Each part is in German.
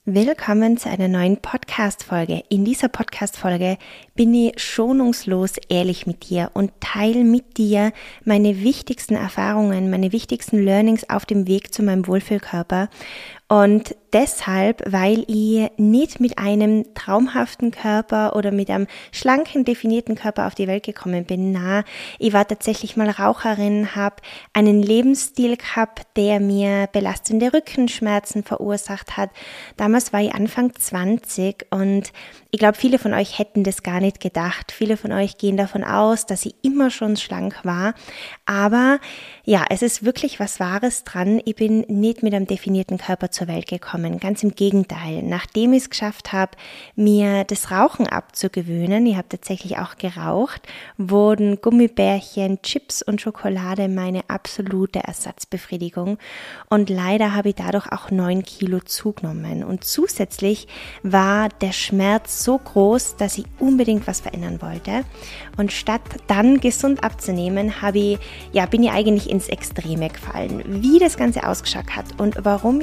Willkommen zu einer neuen Podcast-Folge. In dieser Podcast-Folge bin ich schonungslos ehrlich mit dir und teile mit dir meine wichtigsten Erfahrungen, meine wichtigsten Learnings auf dem Weg zu meinem Wohlfühlkörper. Und deshalb, weil ich nicht mit einem traumhaften Körper oder mit einem schlanken, definierten Körper auf die Welt gekommen bin. Ich war tatsächlich mal Raucherin, habe einen Lebensstil gehabt, der mir belastende Rückenschmerzen verursacht hat. Damals war ich Anfang 20 und ich glaube, viele von euch hätten das gar nicht gedacht. Viele von euch gehen davon aus, dass ich immer schon schlank war. Aber ja, es ist wirklich was Wahres dran. Ich bin nicht mit einem definierten Körper zur Welt gekommen. Ganz im Gegenteil. Nachdem ich es geschafft habe, mir das Rauchen abzugewöhnen, ich habe tatsächlich auch geraucht, wurden Gummibärchen, Chips und Schokolade meine absolute Ersatzbefriedigung. Und leider habe ich dadurch auch 9 Kilo zugenommen. Und zusätzlich war der Schmerz so groß, dass ich unbedingt was verändern wollte. Und statt dann gesund abzunehmen, bin ich eigentlich ins Extreme gefallen. Wie das Ganze ausgeschaut hat und warum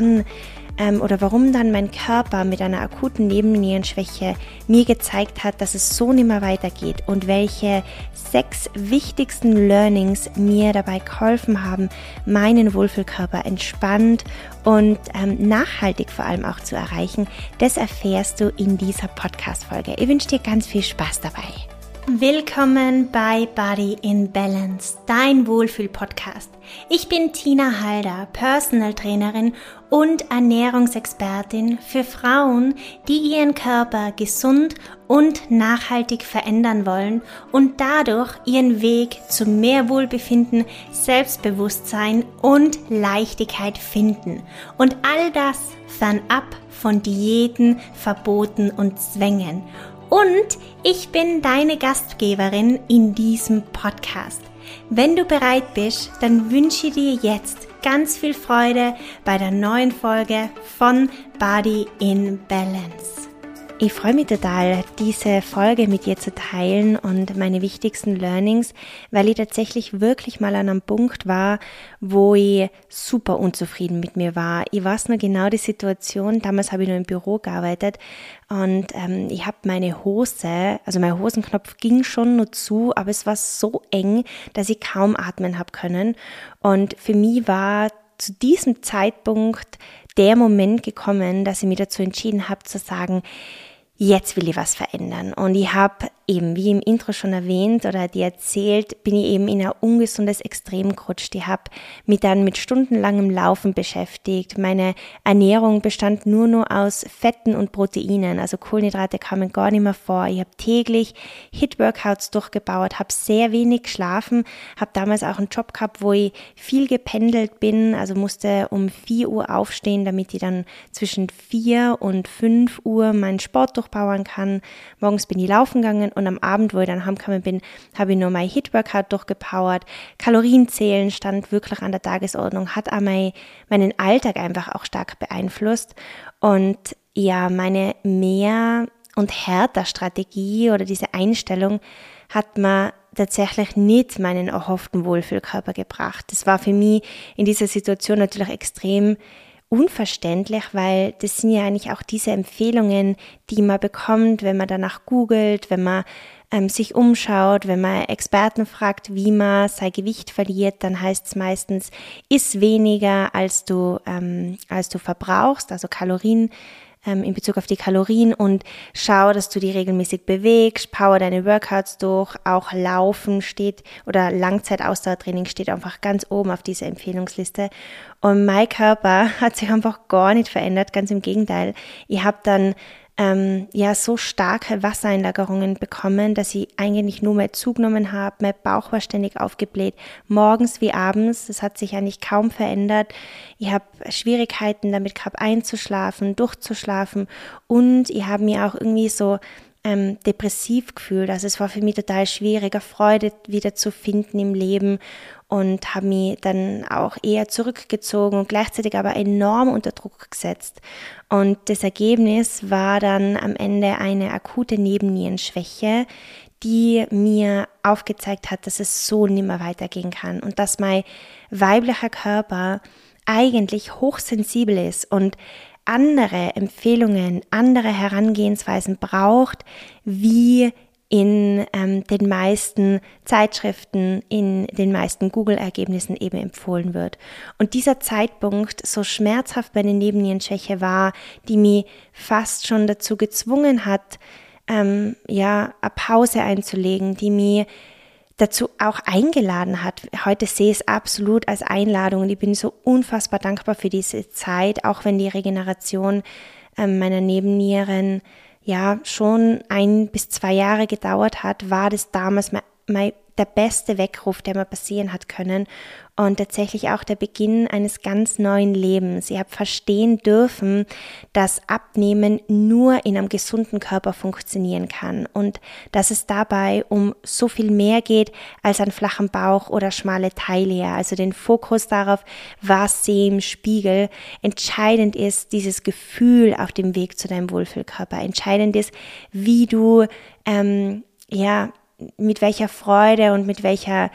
dann mein Körper mit einer akuten Nebennierenschwäche mir gezeigt hat, dass es so nicht mehr weitergeht und welche 6 wichtigsten Learnings mir dabei geholfen haben, meinen Wohlfühlkörper entspannt und nachhaltig vor allem auch zu erreichen, das erfährst du in dieser Podcast-Folge. Ich wünsche dir ganz viel Spaß dabei. Willkommen bei Body in Balance, dein Wohlfühl-Podcast. Ich bin Tina Halder, Personal Trainerin und Ernährungsexpertin für Frauen, die ihren Körper gesund und nachhaltig verändern wollen und dadurch ihren Weg zu mehr Wohlbefinden, Selbstbewusstsein und Leichtigkeit finden. Und all das fernab von Diäten, Verboten und Zwängen. Und ich bin deine Gastgeberin in diesem Podcast. Wenn du bereit bist, dann wünsche ich dir jetzt ganz viel Freude bei der neuen Folge von Body in Balance. Ich freue mich total, diese Folge mit dir zu teilen und meine wichtigsten Learnings, weil ich tatsächlich wirklich mal an einem Punkt war, wo ich super unzufrieden mit mir war. Ich weiß noch genau die Situation, damals habe ich noch im Büro gearbeitet und ich habe meine Hose, also mein Hosenknopf ging schon nur zu, aber es war so eng, dass ich kaum atmen habe können. Und für mich war zu diesem Zeitpunkt der Moment gekommen, dass ich mich dazu entschieden habe zu sagen, jetzt will ich was verändern. Und ich habe eben, wie im Intro schon erwähnt oder dir erzählt, bin ich eben in ein ungesundes Extrem gerutscht. Ich habe mich dann mit stundenlangem Laufen beschäftigt. Meine Ernährung bestand nur noch aus Fetten und Proteinen, also Kohlenhydrate kamen gar nicht mehr vor. Ich habe täglich HIIT-Workouts durchgebaut, habe sehr wenig geschlafen, habe damals auch einen Job gehabt, wo ich viel gependelt bin, also musste um 4 Uhr aufstehen, damit ich dann zwischen 4 und 5 Uhr meinen Sport durchpowern kann. Morgens bin ich laufen gegangen und am Abend, wo ich dann heimgekommen bin, habe ich nur mein HIIT-Workout durchgepowert. Kalorienzählen stand wirklich an der Tagesordnung, hat auch meinen Alltag einfach auch stark beeinflusst. Und ja, meine Mehr- und Härter-Strategie oder diese Einstellung hat mir tatsächlich nicht meinen erhofften Wohlfühlkörper gebracht. Das war für mich in dieser Situation natürlich extrem unverständlich, weil das sind ja eigentlich auch diese Empfehlungen, die man bekommt, wenn man danach googelt, wenn man sich umschaut, wenn man Experten fragt, wie man sein Gewicht verliert, dann heißt es meistens, iss weniger als du verbrauchst, also Kalorien in Bezug auf die Kalorien, und schau, dass du die regelmäßig bewegst, power deine Workouts durch, auch Laufen steht oder Langzeitausdauertraining steht einfach ganz oben auf dieser Empfehlungsliste. Und mein Körper hat sich einfach gar nicht verändert, ganz im Gegenteil. Ich habe dann so starke Wassereinlagerungen bekommen, dass ich eigentlich nur mehr zugenommen habe. Mein Bauch war ständig aufgebläht, morgens wie abends. Das hat sich eigentlich kaum verändert. Ich habe Schwierigkeiten damit gehabt, einzuschlafen, durchzuschlafen, und ich habe mich auch irgendwie so depressiv gefühlt. Also es war für mich total schwierig, Freude wieder zu finden im Leben, und habe mich dann auch eher zurückgezogen und gleichzeitig aber enorm unter Druck gesetzt. Und das Ergebnis war dann am Ende eine akute Nebennierenschwäche, die mir aufgezeigt hat, dass es so nicht mehr weitergehen kann und dass mein weiblicher Körper eigentlich hochsensibel ist und andere Empfehlungen, andere Herangehensweisen braucht, wie in den meisten Zeitschriften, in den meisten Google-Ergebnissen eben empfohlen wird. Und dieser Zeitpunkt, so schmerzhaft meine Nebennierenschwäche war, die mich fast schon dazu gezwungen hat, eine Pause einzulegen, die mich dazu auch eingeladen hat. Heute sehe ich es absolut als Einladung und ich bin so unfassbar dankbar für diese Zeit, auch wenn die Regeneration meiner Nebennieren schon 1 bis 2 Jahre gedauert hat, war das damals der beste Weckruf, der mir passieren hat können und tatsächlich auch der Beginn eines ganz neuen Lebens. Ich habe verstehen dürfen, dass Abnehmen nur in einem gesunden Körper funktionieren kann und dass es dabei um so viel mehr geht als einen flachen Bauch oder schmale Taille. Also den Fokus darauf, was sehe im Spiegel. Entscheidend ist dieses Gefühl auf dem Weg zu deinem Wohlfühlkörper. Entscheidend ist, wie du mit welcher Freude und mit welcher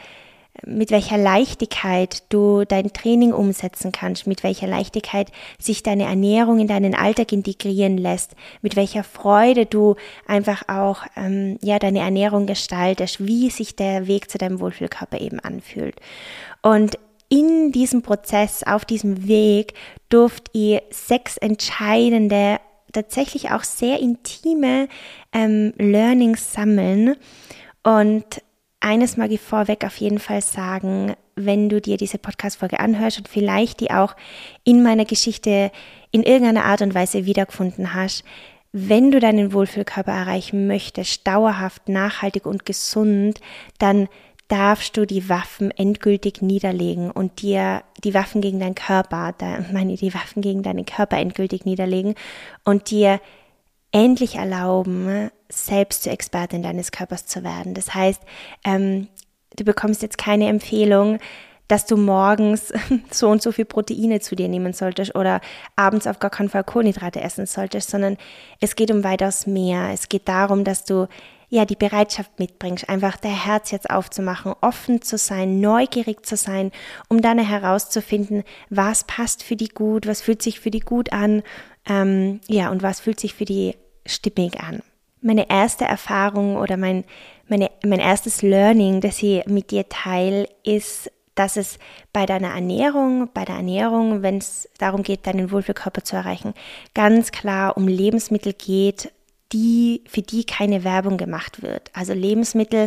Leichtigkeit du dein Training umsetzen kannst, mit welcher Leichtigkeit sich deine Ernährung in deinen Alltag integrieren lässt, mit welcher Freude du einfach auch deine Ernährung gestaltest, wie sich der Weg zu deinem Wohlfühlkörper eben anfühlt. Und in diesem Prozess, auf diesem Weg, durfte ich 6 entscheidende, tatsächlich auch sehr intime Learnings sammeln. Und eines mag ich vorweg auf jeden Fall sagen, wenn du dir diese Podcast-Folge anhörst und vielleicht die auch in meiner Geschichte in irgendeiner Art und Weise wiedergefunden hast, wenn du deinen Wohlfühlkörper erreichen möchtest, dauerhaft, nachhaltig und gesund, dann darfst du die Waffen endgültig niederlegen und dir die Waffen gegen deinen Körper, die Waffen gegen deinen Körper endgültig niederlegen und dir endlich erlauben, selbst zur Expertin deines Körpers zu werden. Das heißt, du bekommst jetzt keine Empfehlung, dass du morgens so und so viel Proteine zu dir nehmen solltest oder abends auf gar keinen Fall Kohlenhydrate essen solltest, sondern es geht um weitaus mehr. Es geht darum, dass du die Bereitschaft mitbringst, einfach dein Herz jetzt aufzumachen, offen zu sein, neugierig zu sein, um dann herauszufinden, was passt für die gut, was fühlt sich für die gut an, und was fühlt sich für die stimmig an. Meine erste Erfahrung oder mein erstes Learning, das ich mit dir teile, ist, dass es bei der Ernährung, wenn es darum geht, deinen Wohlfühlkörper zu erreichen, ganz klar um Lebensmittel geht, für die keine Werbung gemacht wird. Also Lebensmittel,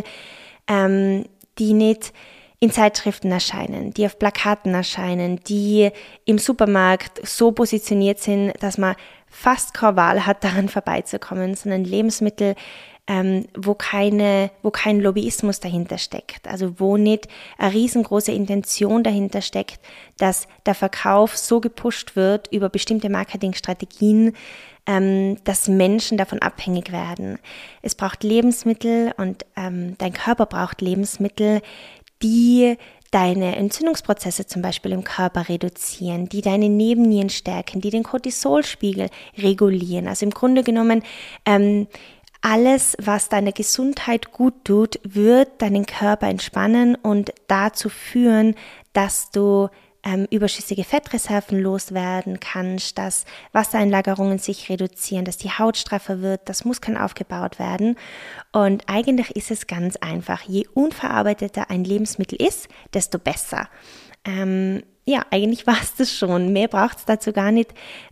die nicht in Zeitschriften erscheinen, die auf Plakaten erscheinen, die im Supermarkt so positioniert sind, dass man fast keine Wahl hat, daran vorbeizukommen, sondern Lebensmittel, wo kein Lobbyismus dahinter steckt, also wo nicht eine riesengroße Intention dahinter steckt, dass der Verkauf so gepusht wird über bestimmte Marketingstrategien, dass Menschen davon abhängig werden. Es braucht Lebensmittel und dein Körper braucht Lebensmittel, die deine Entzündungsprozesse zum Beispiel im Körper reduzieren, die deine Nebennieren stärken, die den Cortisolspiegel regulieren. Also im Grunde genommen alles, was deiner Gesundheit gut tut, wird deinen Körper entspannen und dazu führen, dass du überschüssige Fettreserven loswerden kannst, dass Wassereinlagerungen sich reduzieren, dass die Haut straffer wird, dass Muskeln aufgebaut werden. Und eigentlich ist es ganz einfach. Je unverarbeiteter ein Lebensmittel ist, desto besser. Eigentlich war es das schon. Mehr braucht dazu gar nicht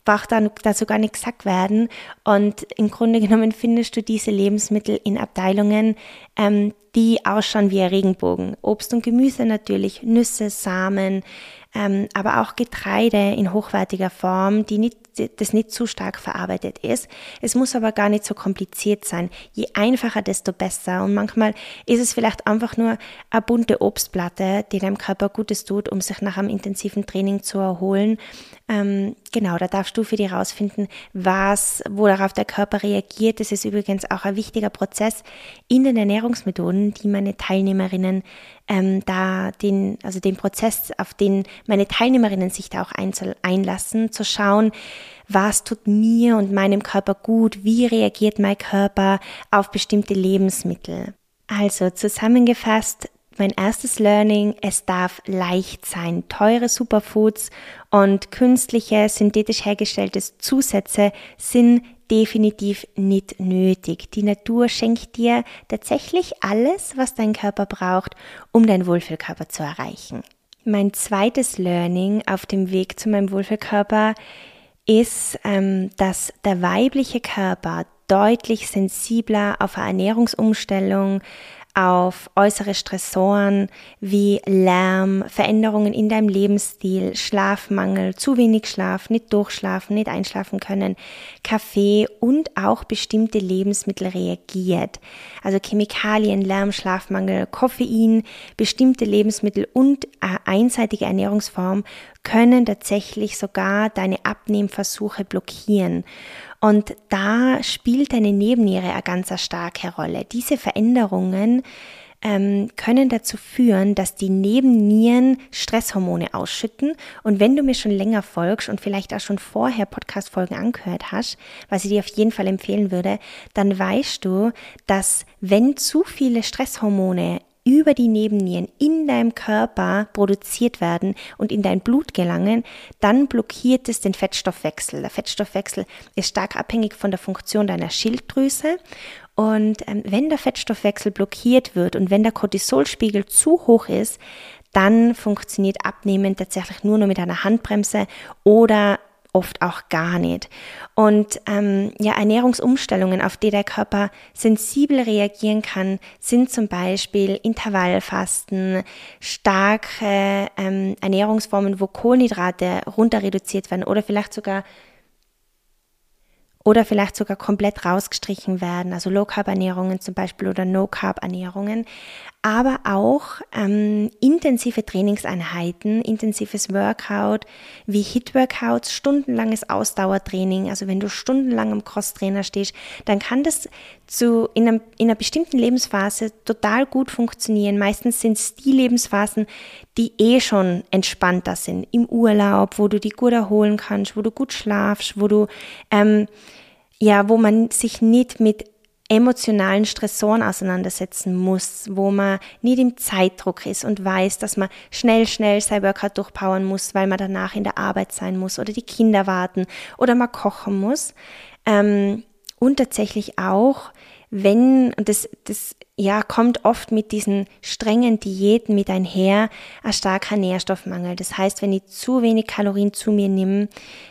gesagt werden. Und im Grunde genommen findest du diese Lebensmittel in Abteilungen, die ausschauen wie ein Regenbogen. Obst und Gemüse natürlich, Nüsse, Samen, aber auch Getreide in hochwertiger Form, das nicht zu stark verarbeitet ist. Es muss aber gar nicht so kompliziert sein. Je einfacher, desto besser. Und manchmal ist es vielleicht einfach nur eine bunte Obstplatte, die deinem Körper Gutes tut, um sich nach einem intensiven Training zu erholen. Da darfst du für dich rausfinden, worauf der Körper reagiert. Das ist übrigens auch ein wichtiger Prozess in den Ernährungsmethoden, die meine Teilnehmerinnen den Prozess, auf den meine Teilnehmerinnen sich da auch einlassen, zu schauen, was tut mir und meinem Körper gut, wie reagiert mein Körper auf bestimmte Lebensmittel. Also zusammengefasst, Mein erstes Learning: Es darf leicht sein. Teure Superfoods und künstliche, synthetisch hergestellte Zusätze sind definitiv nicht nötig. Die Natur schenkt dir tatsächlich alles, was dein Körper braucht, um deinen Wohlfühlkörper zu erreichen. Mein zweites Learning auf dem Weg zu meinem Wohlfühlkörper ist, dass der weibliche Körper deutlich sensibler auf eine Ernährungsumstellung, auf äußere Stressoren wie Lärm, Veränderungen in deinem Lebensstil, Schlafmangel, zu wenig Schlaf, nicht durchschlafen, nicht einschlafen können, Kaffee und auch bestimmte Lebensmittel reagiert. Also Chemikalien, Lärm, Schlafmangel, Koffein, bestimmte Lebensmittel und eine einseitige Ernährungsform können tatsächlich sogar deine Abnehmversuche blockieren. Und da spielt deine Nebenniere eine ganz starke Rolle. Diese Veränderungen können dazu führen, dass die Nebennieren Stresshormone ausschütten. Und wenn du mir schon länger folgst und vielleicht auch schon vorher Podcast-Folgen angehört hast, was ich dir auf jeden Fall empfehlen würde, dann weißt du, dass wenn zu viele Stresshormone über die Nebennieren in deinem Körper produziert werden und in dein Blut gelangen, dann blockiert es den Fettstoffwechsel. Der Fettstoffwechsel ist stark abhängig von der Funktion deiner Schilddrüse. Und wenn der Fettstoffwechsel blockiert wird und wenn der Cortisolspiegel zu hoch ist, dann funktioniert Abnehmen tatsächlich nur noch mit einer Handbremse oder oft auch gar nicht. Und Ernährungsumstellungen, auf die der Körper sensibel reagieren kann, sind zum Beispiel Intervallfasten, starke Ernährungsformen, wo Kohlenhydrate runter reduziert werden oder vielleicht sogar komplett rausgestrichen werden, also Low-Carb-Ernährungen zum Beispiel oder No-Carb-Ernährungen, aber auch intensive Trainingseinheiten, intensives Workout wie HIIT-Workouts, stundenlanges Ausdauertraining. Also wenn du stundenlang am Crosstrainer stehst, dann kann das in einer bestimmten Lebensphase total gut funktionieren. Meistens sind es die Lebensphasen, die schon entspannter sind, im Urlaub, wo du dich gut erholen kannst, wo du gut schlafst, wo man sich nicht mit emotionalen Stressoren auseinandersetzen muss, wo man nicht im Zeitdruck ist und weiß, dass man schnell sein Workout durchpowern muss, weil man danach in der Arbeit sein muss oder die Kinder warten oder man kochen muss. Und tatsächlich auch, das kommt oft mit diesen strengen Diäten mit einher, ein starker Nährstoffmangel. Das heißt, wenn ich zu wenig Kalorien zu mir nehme,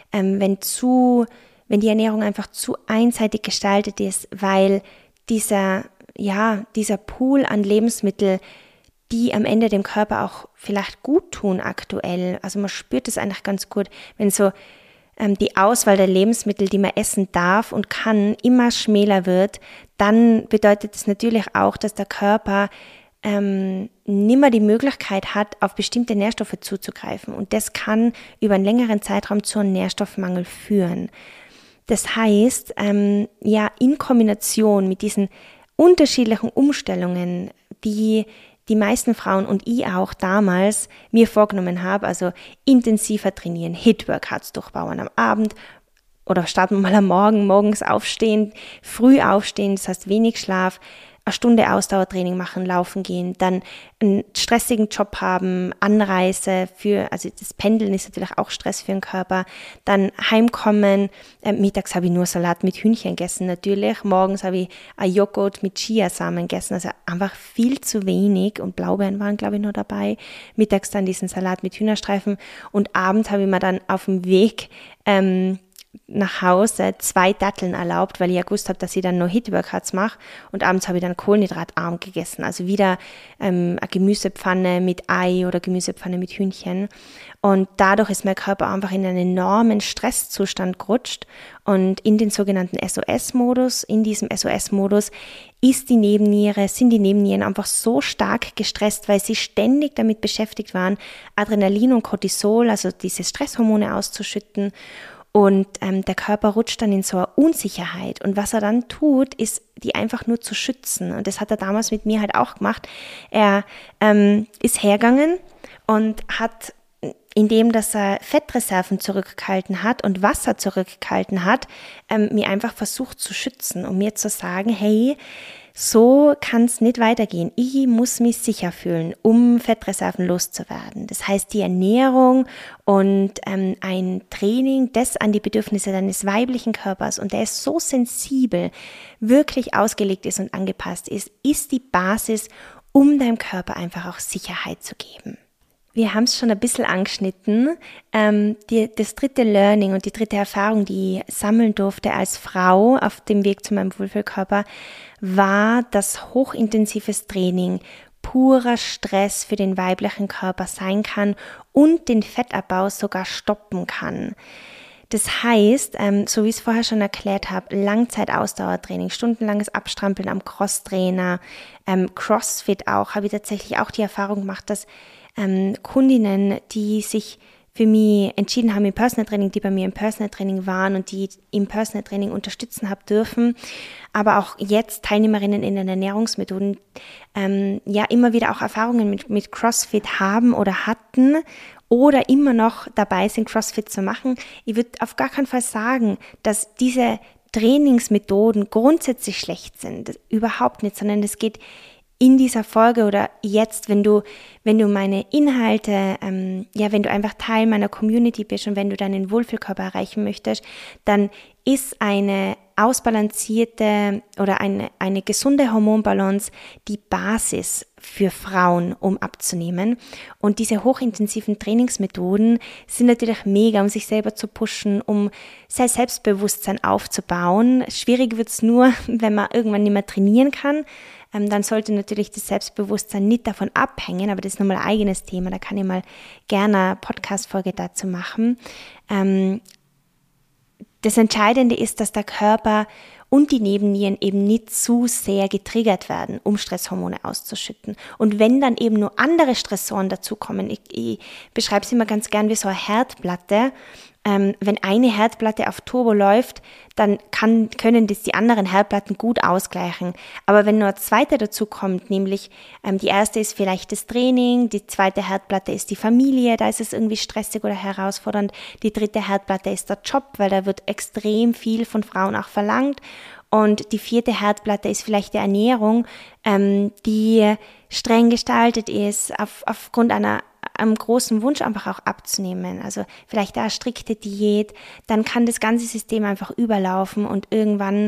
wenn die Ernährung einfach zu einseitig gestaltet ist, weil dieser Pool an Lebensmitteln, die am Ende dem Körper auch vielleicht gut tun aktuell, also man spürt es eigentlich ganz gut, wenn so die Auswahl der Lebensmittel, die man essen darf und kann, immer schmäler wird, dann bedeutet es natürlich auch, dass der Körper nimmer die Möglichkeit hat, auf bestimmte Nährstoffe zuzugreifen. Und das kann über einen längeren Zeitraum zu einem Nährstoffmangel führen. Das heißt, in Kombination mit diesen unterschiedlichen Umstellungen, die die meisten Frauen und ich auch damals mir vorgenommen habe, also intensiver trainieren, HIIT-Workouts durchbauen am Abend oder starten wir mal am Morgen, morgens aufstehen, früh aufstehen, das heißt wenig Schlaf, eine Stunde Ausdauertraining machen, laufen gehen, dann einen stressigen Job haben, Anreise also das Pendeln ist natürlich auch Stress für den Körper, dann heimkommen, mittags habe ich nur Salat mit Hühnchen gegessen natürlich, morgens habe ich ein Joghurt mit Chiasamen gegessen, also einfach viel zu wenig und Blaubeeren waren glaube ich nur dabei, mittags dann diesen Salat mit Hühnerstreifen und abends habe ich mir dann auf dem Weg nach Hause 2 Datteln erlaubt, weil ich ja gewusst habe, dass ich dann noch HIIT-Workouts mache und abends habe ich dann kohlenhydratarm gegessen, also wieder eine Gemüsepfanne mit Ei oder Gemüsepfanne mit Hühnchen und dadurch ist mein Körper einfach in einen enormen Stresszustand gerutscht und in den sogenannten SOS-Modus, in diesem SOS-Modus sind die Nebennieren einfach so stark gestresst, weil sie ständig damit beschäftigt waren, Adrenalin und Cortisol, also diese Stresshormone auszuschütten. Und der Körper rutscht dann in so eine Unsicherheit. Und was er dann tut, ist, die einfach nur zu schützen. Und das hat er damals mit mir halt auch gemacht. Er ist hergegangen und hat indem dass er Fettreserven zurückgehalten hat und Wasser zurückgehalten hat, mir einfach versucht zu schützen, um mir zu sagen, hey, so kann es nicht weitergehen. Ich muss mich sicher fühlen, um Fettreserven loszuwerden. Das heißt, die Ernährung und ein Training, das an die Bedürfnisse deines weiblichen Körpers, und der ist so sensibel, wirklich ausgelegt ist und angepasst ist die Basis, um deinem Körper einfach auch Sicherheit zu geben. Wir haben es schon ein bisschen angeschnitten. Das dritte Learning und die dritte Erfahrung, die ich sammeln durfte als Frau auf dem Weg zu meinem Wohlfühlkörper, war, dass hochintensives Training purer Stress für den weiblichen Körper sein kann und den Fettabbau sogar stoppen kann. Das heißt, so wie ich es vorher schon erklärt habe, Langzeit-Ausdauertraining, stundenlanges Abstrampeln am Crosstrainer, Crossfit auch, habe ich tatsächlich auch die Erfahrung gemacht, dass Kundinnen, die sich für mich entschieden haben im Personal Training, die bei mir im Personal Training waren und die im Personal Training unterstützen habe dürfen, aber auch jetzt Teilnehmerinnen in den Ernährungsmethoden, immer wieder auch Erfahrungen mit CrossFit haben oder hatten oder immer noch dabei sind, CrossFit zu machen. Ich würde auf gar keinen Fall sagen, dass diese Trainingsmethoden grundsätzlich schlecht sind. Das überhaupt nicht, sondern es geht in dieser Folge oder jetzt, wenn du meine Inhalte, wenn du einfach Teil meiner Community bist und wenn du deinen Wohlfühlkörper erreichen möchtest, dann ist eine ausbalancierte oder eine gesunde Hormonbalance die Basis für Frauen, um abzunehmen. Und diese hochintensiven Trainingsmethoden sind natürlich mega, um sich selber zu pushen, um sein Selbstbewusstsein aufzubauen. Schwierig wird es nur, wenn man irgendwann nicht mehr trainieren kann. Dann sollte natürlich das Selbstbewusstsein nicht davon abhängen, aber das ist nochmal ein eigenes Thema, da kann ich mal gerne eine Podcast-Folge dazu machen. Das Entscheidende ist, dass der Körper und die Nebennieren eben nicht zu sehr getriggert werden, um Stresshormone auszuschütten. Und wenn dann eben nur andere Stressoren dazukommen, ich beschreibe es immer ganz gern wie so eine Herdplatte. Wenn eine Herdplatte auf Turbo läuft, dann können das die anderen Herdplatten gut ausgleichen. Aber wenn nur eine zweite dazu kommt, nämlich die erste ist vielleicht das Training, die zweite Herdplatte ist die Familie, da ist es irgendwie stressig oder herausfordernd, die dritte Herdplatte ist der Job, weil da wird extrem viel von Frauen auch verlangt. Und die vierte Herdplatte ist vielleicht die Ernährung, die streng gestaltet ist, aufgrund einem großen Wunsch einfach auch abzunehmen, also vielleicht eine strikte Diät, dann kann das ganze System einfach überlaufen und irgendwann,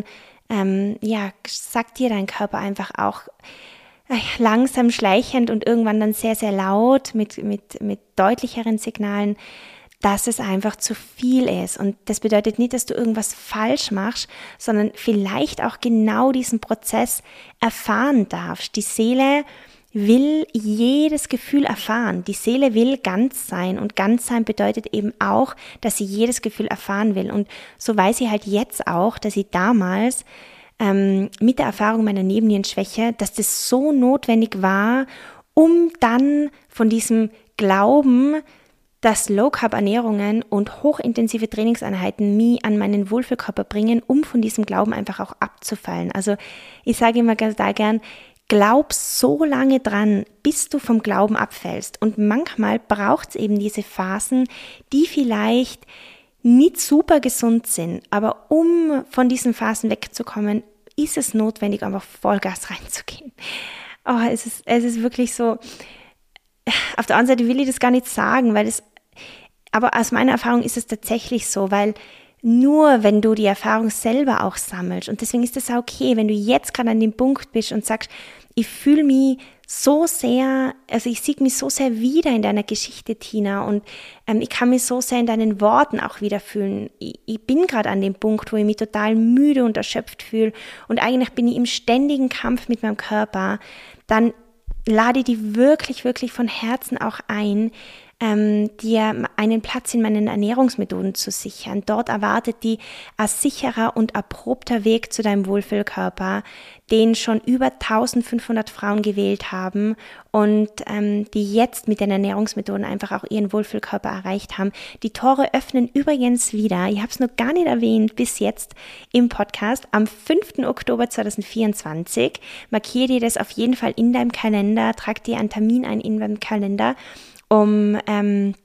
sagt dir dein Körper einfach auch langsam schleichend und irgendwann dann sehr, sehr laut mit deutlicheren Signalen, dass es einfach zu viel ist. Und das bedeutet nicht, dass du irgendwas falsch machst, sondern vielleicht auch genau diesen Prozess erfahren darfst. Die Seele will jedes Gefühl erfahren. Die Seele will ganz sein und ganz sein bedeutet eben auch, dass sie jedes Gefühl erfahren will. Und so weiß ich halt jetzt auch, dass ich damals mit der Erfahrung meiner Nebennierenschwäche, dass das so notwendig war, um dann von diesem Glauben, dass Low-Carb-Ernährungen und hochintensive Trainingseinheiten mich an meinen Wohlfühlkörper bringen, um von diesem Glauben einfach auch abzufallen. Also ich sage immer ganz gern, glaub so lange dran, bis du vom Glauben abfällst. Und manchmal braucht es eben diese Phasen, die vielleicht nicht super gesund sind. Aber um von diesen Phasen wegzukommen, ist es notwendig, einfach Vollgas reinzugehen. Oh, es ist wirklich so, auf der anderen Seite will ich das gar nicht sagen, aber aus meiner Erfahrung ist es tatsächlich so, weil nur wenn du die Erfahrung selber auch sammelst, und deswegen ist es auch okay, wenn du jetzt gerade an dem Punkt bist und sagst, ich fühle mich so sehr, also ich sehe mich so sehr wieder in deiner Geschichte, Tina, und ich kann mich so sehr in deinen Worten auch wiederfühlen. Ich bin gerade an dem Punkt, wo ich mich total müde und erschöpft fühle und eigentlich bin ich im ständigen Kampf mit meinem Körper, dann lade ich dich wirklich, wirklich von Herzen auch ein, dir einen Platz in meinen Ernährungsmethoden zu sichern. Dort erwartet die ein sicherer und erprobter Weg zu deinem Wohlfühlkörper, den schon über 1500 Frauen gewählt haben und die jetzt mit den Ernährungsmethoden einfach auch ihren Wohlfühlkörper erreicht haben. Die Tore öffnen übrigens wieder, ich habe es noch gar nicht erwähnt bis jetzt im Podcast, am 5. Oktober 2024. Markiere dir das auf jeden Fall in deinem Kalender, trag dir einen Termin ein in deinem Kalender, um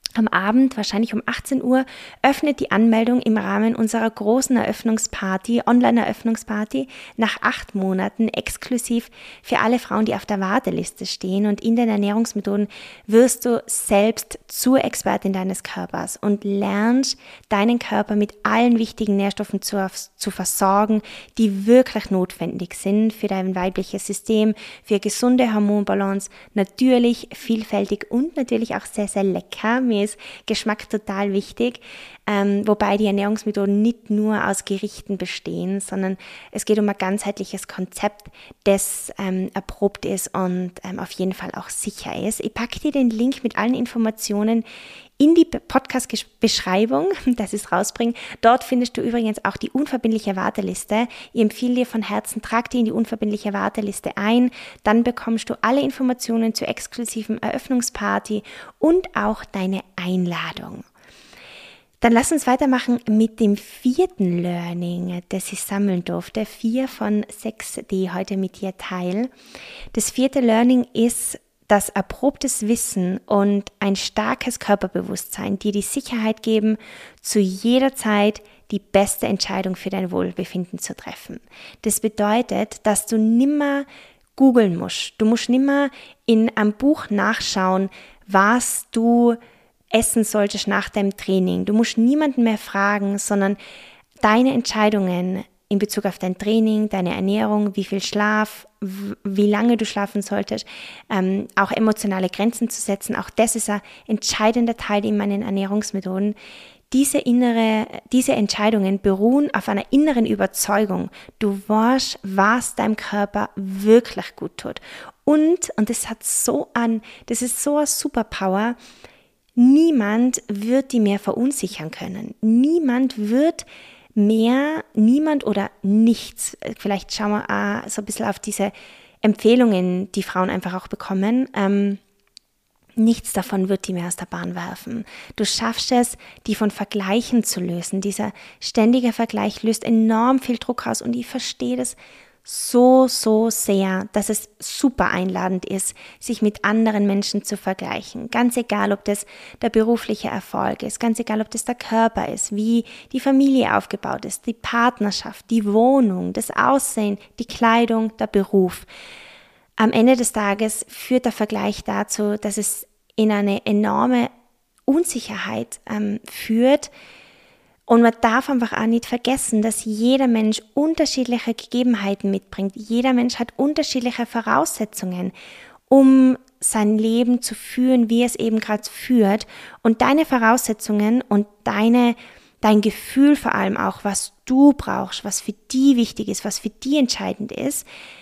am Abend, wahrscheinlich um 18 Uhr, öffnet die Anmeldung im Rahmen unserer großen Eröffnungsparty, Online-Eröffnungsparty, nach 8 Monaten exklusiv für alle Frauen, die auf der Warteliste stehen. Und in den Ernährungsmethoden wirst du selbst zur Expertin deines Körpers und lernst, deinen Körper mit allen wichtigen Nährstoffen zu versorgen, die wirklich notwendig sind für dein weibliches System, für gesunde Hormonbalance, natürlich, vielfältig und natürlich auch sehr, sehr lecker. Mir ist Geschmack total wichtig, wobei die Ernährungsmethoden nicht nur aus Gerichten bestehen, sondern es geht um ein ganzheitliches Konzept, das erprobt ist und auf jeden Fall auch sicher ist. Ich packe dir den Link mit allen Informationen in die Podcast-Beschreibung, dass ich es rausbringe. Dort findest du übrigens auch die unverbindliche Warteliste. Ich empfehle dir von Herzen, trag die in die unverbindliche Warteliste ein. Dann bekommst du alle Informationen zur exklusiven Eröffnungsparty und auch deine Einladung. Dann lass uns weitermachen mit dem 4. Learning, das ich sammeln durfte. 4 von 6, die ich heute mit dir teile. Das 4. Learning ist, dass erprobtes Wissen und ein starkes Körperbewusstsein dir die Sicherheit geben, zu jeder Zeit die beste Entscheidung für dein Wohlbefinden zu treffen. Das bedeutet, dass du nimmer googeln musst. Du musst nimmer in einem Buch nachschauen, was du essen solltest nach deinem Training. Du musst niemanden mehr fragen, sondern deine Entscheidungen in Bezug auf dein Training, deine Ernährung, wie viel Schlaf, wie lange du schlafen solltest, auch emotionale Grenzen zu setzen. Auch das ist ein entscheidender Teil in meinen Ernährungsmethoden. Diese Entscheidungen beruhen auf einer inneren Überzeugung. Du weißt, was deinem Körper wirklich gut tut. Und das ist so eine Superpower. Niemand wird die mehr verunsichern können. Niemand oder nichts. Vielleicht schauen wir auch so ein bisschen auf diese Empfehlungen, die Frauen einfach auch bekommen. Nichts davon wird die mehr aus der Bahn werfen. Du schaffst es, die von Vergleichen zu lösen. Dieser ständige Vergleich löst enorm viel Druck aus und ich verstehe das so sehr, dass es super einladend ist, sich mit anderen Menschen zu vergleichen. Ganz egal, ob das der berufliche Erfolg ist, ganz egal, ob das der Körper ist, wie die Familie aufgebaut ist, die Partnerschaft, die Wohnung, das Aussehen, die Kleidung, der Beruf. Am Ende des Tages führt der Vergleich dazu, dass es in eine enorme Unsicherheit führt. Und man darf einfach auch nicht vergessen, dass jeder Mensch unterschiedliche Gegebenheiten mitbringt. Jeder Mensch hat unterschiedliche Voraussetzungen, um sein Leben zu führen, wie es eben gerade führt. Und deine Voraussetzungen und dein Gefühl vor allem auch, was du brauchst, was für die wichtig ist, was für die entscheidend ist,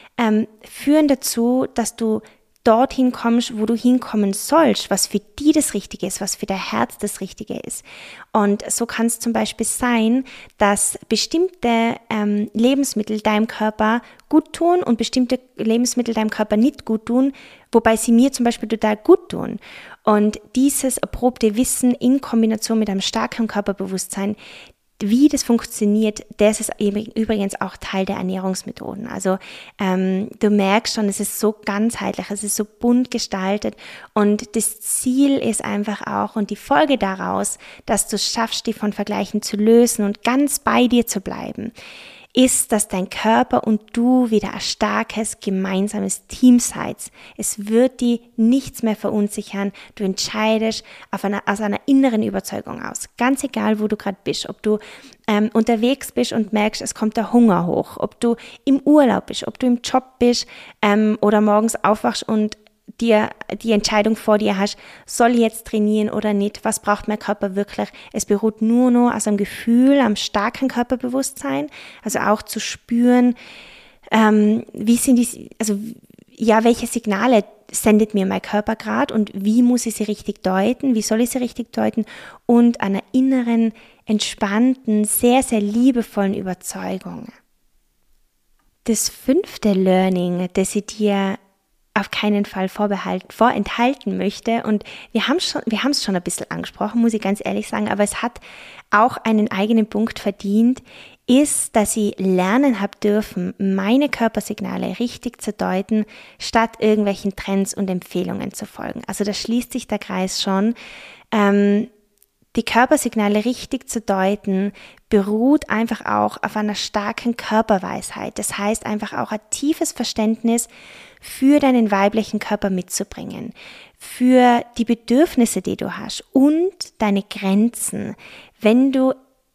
führen dazu, dass du dorthin kommst, wo du hinkommen sollst, was für die das Richtige ist, was für dein Herz das Richtige ist. Und so kann es zum Beispiel sein, dass bestimmte Lebensmittel deinem Körper gut tun und bestimmte Lebensmittel deinem Körper nicht gut tun, wobei sie mir zum Beispiel total gut tun. Und dieses erprobte Wissen in Kombination mit einem starken Körperbewusstsein, wie das funktioniert, das ist übrigens auch Teil der Ernährungsmethoden. Also du merkst schon, es ist so ganzheitlich, es ist so bunt gestaltet und das Ziel ist einfach auch und die Folge daraus, dass du es schaffst, dich von Vergleichen zu lösen und ganz bei dir zu bleiben, ist, dass dein Körper und du wieder ein starkes, gemeinsames Team seid. Es wird dich nichts mehr verunsichern. Du entscheidest aus einer inneren Überzeugung aus. Ganz egal, wo du gerade bist. Ob du unterwegs bist und merkst, es kommt der Hunger hoch. Ob du im Urlaub bist, ob du im Job bist oder morgens aufwachst und dir die Entscheidung vor dir hast, soll ich jetzt trainieren oder nicht, was braucht mein Körper wirklich? Es beruht nur noch aus einem Gefühl, am starken Körperbewusstsein, also auch zu spüren, welche Signale sendet mir mein Körper gerade und wie muss ich sie richtig deuten, wie soll ich sie richtig deuten und einer inneren, entspannten, sehr, sehr liebevollen Überzeugung. Das 5. Learning, das ich dir auf keinen Fall vorenthalten möchte. Und wir haben es schon ein bisschen angesprochen, muss ich ganz ehrlich sagen, aber es hat auch einen eigenen Punkt verdient, ist, dass ich lernen habe dürfen, meine Körpersignale richtig zu deuten, statt irgendwelchen Trends und Empfehlungen zu folgen. Also da schließt sich der Kreis schon. Die Körpersignale richtig zu deuten, beruht einfach auch auf einer starken Körperweisheit. Das heißt einfach auch ein tiefes Verständnis für deinen weiblichen Körper mitzubringen, für die Bedürfnisse, die du hast und deine Grenzen. Wenn du,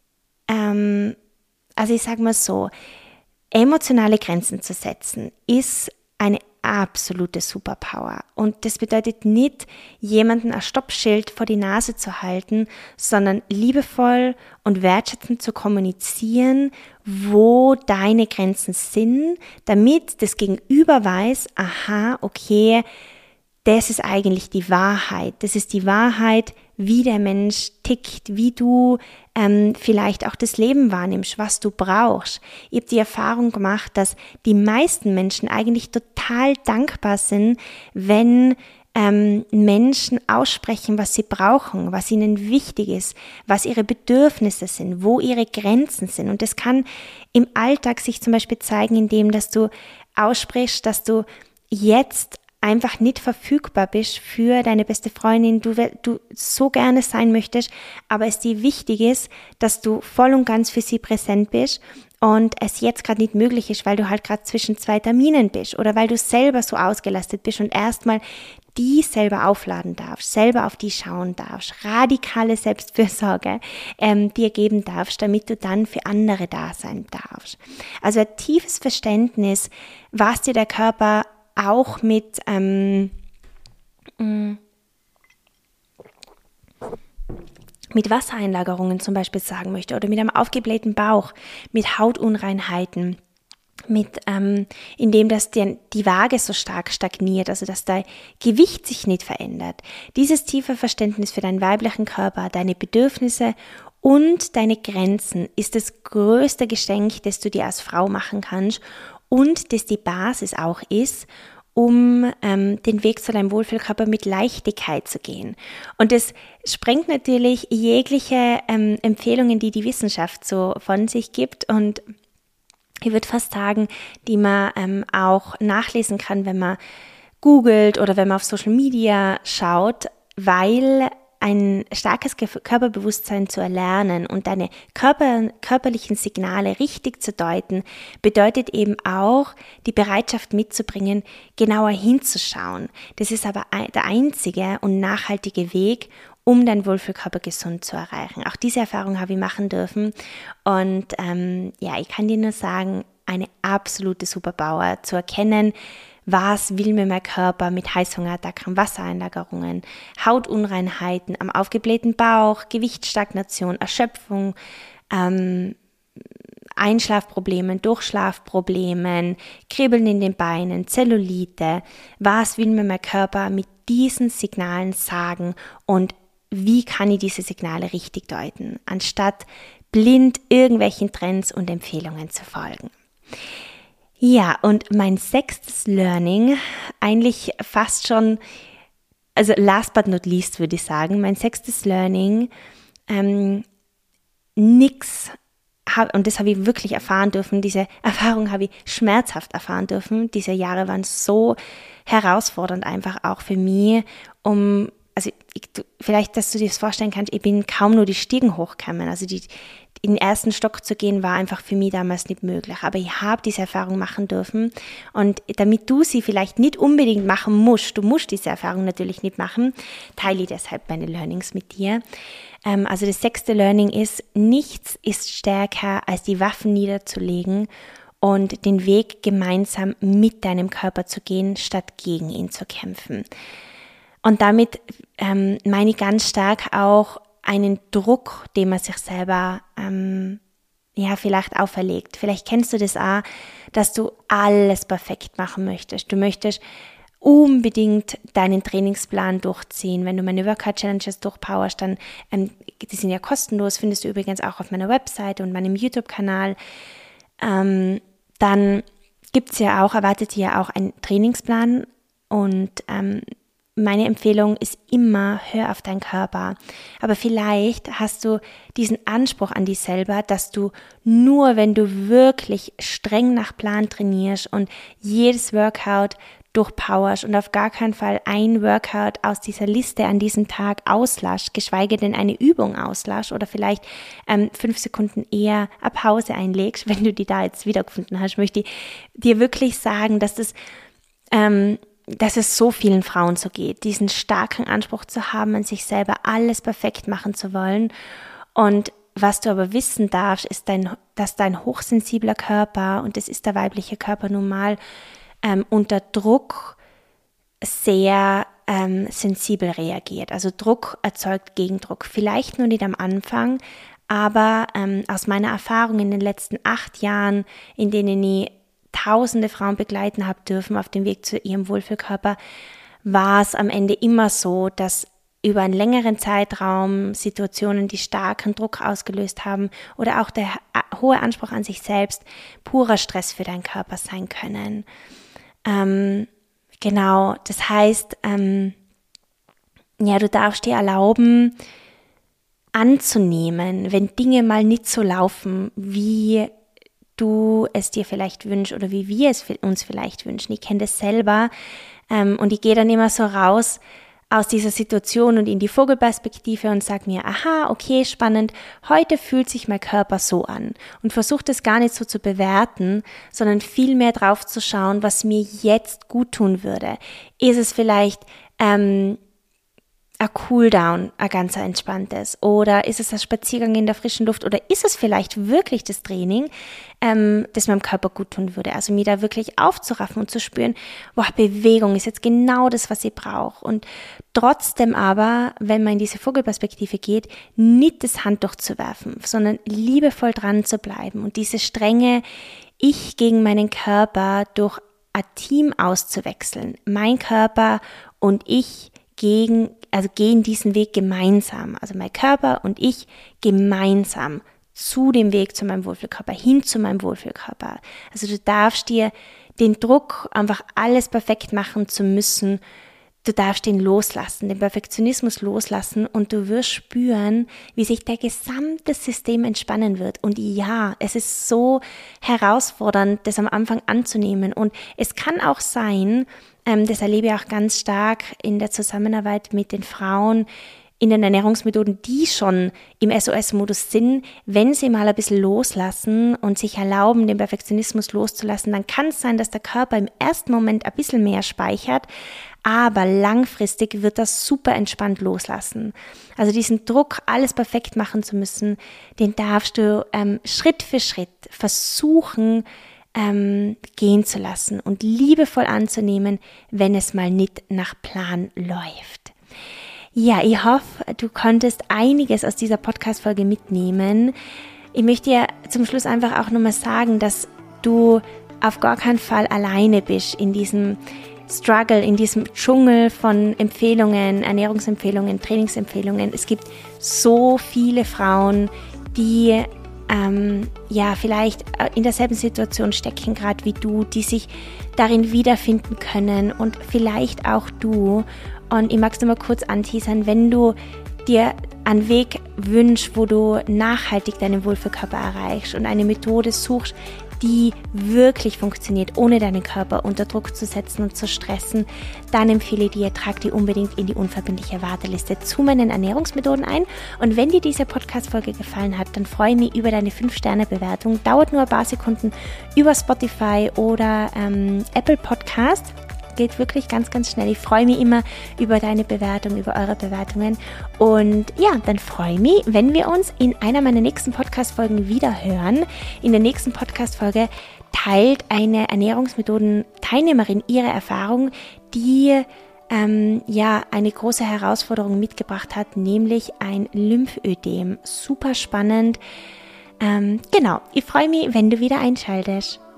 also ich sage mal so, emotionale Grenzen zu setzen, ist eine absolute Superpower. Und das bedeutet nicht, jemanden ein Stoppschild vor die Nase zu halten, sondern liebevoll und wertschätzend zu kommunizieren, wo deine Grenzen sind, damit das Gegenüber weiß, aha, okay, das ist eigentlich die Wahrheit. Das ist die Wahrheit, wie der Mensch tickt, wie du vielleicht auch das Leben wahrnimmst, was du brauchst. Ich habe die Erfahrung gemacht, dass die meisten Menschen eigentlich total dankbar sind, wenn Menschen aussprechen, was sie brauchen, was ihnen wichtig ist, was ihre Bedürfnisse sind, wo ihre Grenzen sind. Und das kann im Alltag sich zum Beispiel zeigen, indem dass du aussprichst, dass du jetzt einfach nicht verfügbar bist für deine beste Freundin, du so gerne sein möchtest, aber es dir wichtig ist, dass du voll und ganz für sie präsent bist und es jetzt gerade nicht möglich ist, weil du halt gerade zwischen zwei Terminen bist oder weil du selber so ausgelastet bist und erstmal die selber aufladen darfst, selber auf die schauen darfst, radikale Selbstfürsorge dir geben darfst, damit du dann für andere da sein darfst. Also ein tiefes Verständnis, was dir der Körper auch mit Wassereinlagerungen zum Beispiel sagen möchte oder mit einem aufgeblähten Bauch, mit Hautunreinheiten, mit indem dass die Waage so stark stagniert, also dass dein Gewicht sich nicht verändert. Dieses tiefe Verständnis für deinen weiblichen Körper, deine Bedürfnisse und deine Grenzen ist das größte Geschenk, das du dir als Frau machen kannst und das die Basis auch ist, um den Weg zu deinem Wohlfühlkörper mit Leichtigkeit zu gehen. Und das sprengt natürlich jegliche Empfehlungen, die die Wissenschaft so von sich gibt und ich würde fast sagen, die man auch nachlesen kann, wenn man googelt oder wenn man auf Social Media schaut, weil ein starkes Körperbewusstsein zu erlernen und deine körperlichen Signale richtig zu deuten, bedeutet eben auch, die Bereitschaft mitzubringen, genauer hinzuschauen. Das ist aber der einzige und nachhaltige Weg, um deinen Wohlfühlkörper gesund zu erreichen. Auch diese Erfahrung habe ich machen dürfen und ich kann dir nur sagen, eine absolute Superpower zu erkennen, was will mir mein Körper mit Heißhungerattacken, Wassereinlagerungen, Hautunreinheiten, am aufgeblähten Bauch, Gewichtsstagnation, Erschöpfung, Einschlafproblemen, Durchschlafproblemen, Kribbeln in den Beinen, Zellulite. Was will mir mein Körper mit diesen Signalen sagen und wie kann ich diese Signale richtig deuten, anstatt blind irgendwelchen Trends und Empfehlungen zu folgen. Ja, und mein 6. Learning, eigentlich fast schon, also last but not least würde ich sagen, mein 6. Learning, und das habe ich wirklich erfahren dürfen, diese Erfahrung habe ich schmerzhaft erfahren dürfen, diese Jahre waren so herausfordernd einfach auch für mich, vielleicht, dass du dir das vorstellen kannst, ich bin kaum nur die Stiegen hochgekommen, also in den ersten Stock zu gehen, war einfach für mich damals nicht möglich. Aber ich habe diese Erfahrung machen dürfen. Und damit du sie vielleicht nicht unbedingt machen musst, du musst diese Erfahrung natürlich nicht machen, teile ich deshalb meine Learnings mit dir. Also das 6. Learning ist, nichts ist stärker, als die Waffen niederzulegen und den Weg gemeinsam mit deinem Körper zu gehen, statt gegen ihn zu kämpfen. Und damit meine ich ganz stark auch einen Druck, den man sich selber vielleicht auferlegt. Vielleicht kennst du das auch, dass du alles perfekt machen möchtest. Du möchtest unbedingt deinen Trainingsplan durchziehen. Wenn du meine Workout-Challenges durchpowerst, dann, die sind ja kostenlos, findest du übrigens auch auf meiner Webseite und meinem YouTube-Kanal. Dann erwartet dir ja auch ein Trainingsplan Und meine Empfehlung ist immer, hör auf deinen Körper. Aber vielleicht hast du diesen Anspruch an dich selber, dass du nur, wenn du wirklich streng nach Plan trainierst und jedes Workout durchpowerst und auf gar keinen Fall ein Workout aus dieser Liste an diesem Tag auslässt, geschweige denn eine Übung auslässt oder vielleicht 5 Sekunden eher eine Pause einlegst, wenn du die da jetzt wiedergefunden hast, möchte ich dir wirklich sagen, dass es so vielen Frauen so geht, diesen starken Anspruch zu haben, an sich selber alles perfekt machen zu wollen. Und was du aber wissen darfst, ist, dass dein hochsensibler Körper, und das ist der weibliche Körper nun mal, unter Druck sehr sensibel reagiert. Also Druck erzeugt Gegendruck. Vielleicht nur nicht am Anfang, aber aus meiner Erfahrung in den letzten 8 Jahren, in denen ich tausende Frauen begleiten habe dürfen auf dem Weg zu ihrem Wohlfühlkörper, war es am Ende immer so, dass über einen längeren Zeitraum Situationen, die starken Druck ausgelöst haben oder auch der hohe Anspruch an sich selbst, purer Stress für deinen Körper sein können. Genau, das heißt, du darfst dir erlauben, anzunehmen, wenn Dinge mal nicht so laufen, wie du es dir vielleicht wünschst oder wie wir es uns vielleicht wünschen. Ich kenne das selber und ich gehe dann immer so raus aus dieser Situation und in die Vogelperspektive und sage mir, aha, okay, spannend, heute fühlt sich mein Körper so an und versuche das gar nicht so zu bewerten, sondern viel mehr drauf zu schauen, was mir jetzt gut tun würde. Ist es vielleicht ein Cooldown, ein ganz entspanntes, oder ist es ein Spaziergang in der frischen Luft, oder ist es vielleicht wirklich das Training, das meinem Körper gut tun würde, also mir da wirklich aufzuraffen und zu spüren, boah, Bewegung ist jetzt genau das, was ich brauche, und trotzdem aber, wenn man in diese Vogelperspektive geht, nicht das Handtuch zu werfen, sondern liebevoll dran zu bleiben und diese strenge Ich gegen meinen Körper durch ein Team auszuwechseln, mein Körper und ich gehen diesen Weg gemeinsam, also mein Körper und ich gemeinsam zu dem Weg zu meinem Wohlfühlkörper, hin zu meinem Wohlfühlkörper. Also du darfst dir den Druck, einfach alles perfekt machen zu müssen, du darfst den loslassen, den Perfektionismus loslassen, und du wirst spüren, wie sich der gesamte System entspannen wird. Und ja, es ist so herausfordernd, das am Anfang anzunehmen, und es kann auch sein, das erlebe ich auch ganz stark in der Zusammenarbeit mit den Frauen in den Ernährungsmethoden, die schon im SOS-Modus sind, wenn sie mal ein bisschen loslassen und sich erlauben, den Perfektionismus loszulassen, dann kann es sein, dass der Körper im ersten Moment ein bisschen mehr speichert, aber langfristig wird das super entspannt loslassen. Also diesen Druck, alles perfekt machen zu müssen, den darfst du Schritt für Schritt versuchen, gehen zu lassen und liebevoll anzunehmen, wenn es mal nicht nach Plan läuft. Ja, ich hoffe, du konntest einiges aus dieser Podcast-Folge mitnehmen. Ich möchte dir zum Schluss einfach auch nochmal sagen, dass du auf gar keinen Fall alleine bist in diesem Struggle, in diesem Dschungel von Empfehlungen, Ernährungsempfehlungen, Trainingsempfehlungen. Es gibt so viele Frauen, die vielleicht in derselben Situation stecken gerade wie du, die sich darin wiederfinden können, und vielleicht auch du. Und ich mag es nur mal kurz anteasern, wenn du dir einen Weg wünschst, wo du nachhaltig deinen Wohlfühlkörper erreichst und eine Methode suchst, die wirklich funktioniert, ohne deinen Körper unter Druck zu setzen und zu stressen, dann empfehle ich dir, trag die unbedingt in die unverbindliche Warteliste zu meinen Ernährungsmethoden ein. Und wenn dir diese Podcast-Folge gefallen hat, dann freue ich mich über deine 5-Sterne-Bewertung. Dauert nur ein paar Sekunden über Spotify oder Apple Podcast. Geht wirklich ganz, ganz schnell. Ich freue mich immer über deine Bewertung, über eure Bewertungen. Und ja, dann freue ich mich, wenn wir uns in einer meiner nächsten Podcast-Folgen wieder hören. In der nächsten Podcast-Folge teilt eine Ernährungsmethoden-Teilnehmerin ihre Erfahrung, die eine große Herausforderung mitgebracht hat, nämlich ein Lymphödem. Super spannend. Ich freue mich, wenn du wieder einschaltest.